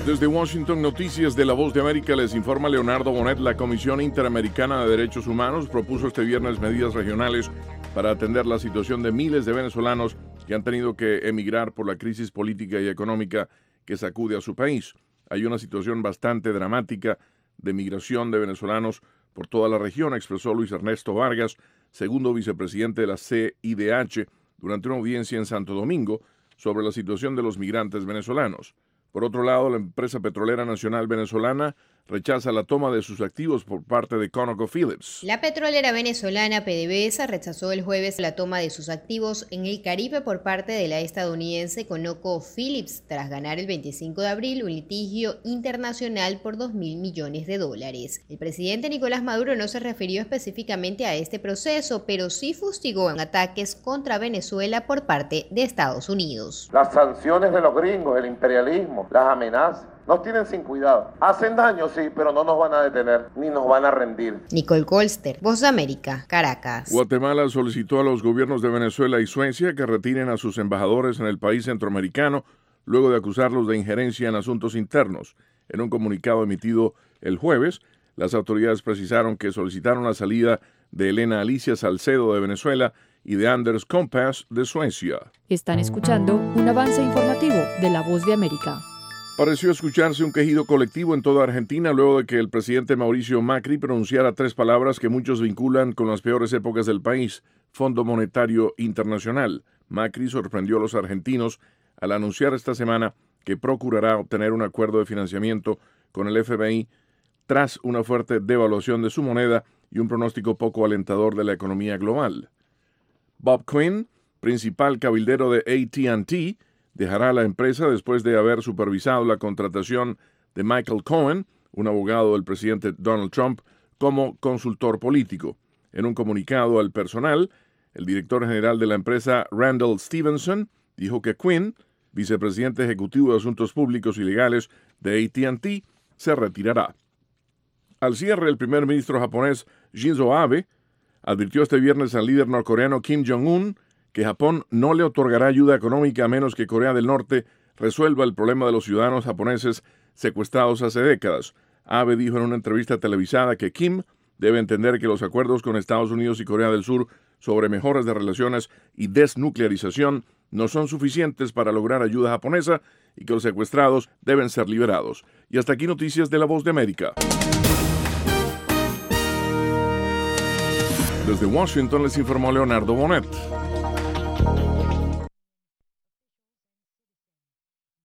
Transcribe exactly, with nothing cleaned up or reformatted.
Desde Washington, Noticias de La Voz de América, les informa Leonardo Bonet. La Comisión Interamericana de Derechos Humanos propuso este viernes medidas regionales para atender la situación de miles de venezolanos que han tenido que emigrar por la crisis política y económica que sacude a su país. Hay una situación bastante dramática de migración de venezolanos por toda la región, expresó Luis Ernesto Vargas, segundo vicepresidente de la C I D H, durante una audiencia en Santo Domingo sobre la situación de los migrantes venezolanos. Por otro lado, la empresa petrolera nacional venezolana rechaza la toma de sus activos por parte de ConocoPhillips. La petrolera venezolana P D V S A rechazó el jueves la toma de sus activos en el Caribe por parte de la estadounidense ConocoPhillips tras ganar el veinticinco de abril un litigio internacional por dos mil millones de dólares. El presidente Nicolás Maduro no se refirió específicamente a este proceso, pero sí fustigó en ataques contra Venezuela por parte de Estados Unidos. Las sanciones de los gringos, el imperialismo, las amenazas, nos tienen sin cuidado. Hacen daño, sí, pero no nos van a detener, ni nos van a rendir. Nicole Colster, Voz de América, Caracas. Guatemala solicitó a los gobiernos de Venezuela y Suecia que retiren a sus embajadores en el país centroamericano luego de acusarlos de injerencia en asuntos internos. En un comunicado emitido el jueves, las autoridades precisaron que solicitaron la salida de Elena Alicia Salcedo de Venezuela y de Anders Kompass de Suecia. Están escuchando un avance informativo de La Voz de América. Pareció escucharse un quejido colectivo en toda Argentina luego de que el presidente Mauricio Macri pronunciara tres palabras que muchos vinculan con las peores épocas del país: Fondo Monetario Internacional. Macri sorprendió a los argentinos al anunciar esta semana que procurará obtener un acuerdo de financiamiento con el F M I tras una fuerte devaluación de su moneda y un pronóstico poco alentador de la economía global. Bob Quinn, principal cabildero de A T and T, dejará la empresa después de haber supervisado la contratación de Michael Cohen, un abogado del presidente Donald Trump, como consultor político. En un comunicado al personal, el director general de la empresa, Randall Stevenson, dijo que Quinn, vicepresidente ejecutivo de Asuntos Públicos y Legales de A T and T, se retirará. Al cierre, el primer ministro japonés Shinzo Abe advirtió este viernes al líder norcoreano Kim Jong-un que Japón no le otorgará ayuda económica a menos que Corea del Norte resuelva el problema de los ciudadanos japoneses secuestrados hace décadas. Abe dijo en una entrevista televisada que Kim debe entender que los acuerdos con Estados Unidos y Corea del Sur sobre mejoras de relaciones y desnuclearización no son suficientes para lograr ayuda japonesa y que los secuestrados deben ser liberados. Y hasta aquí Noticias de La Voz de América. Desde Washington les informó Leonardo Bonet.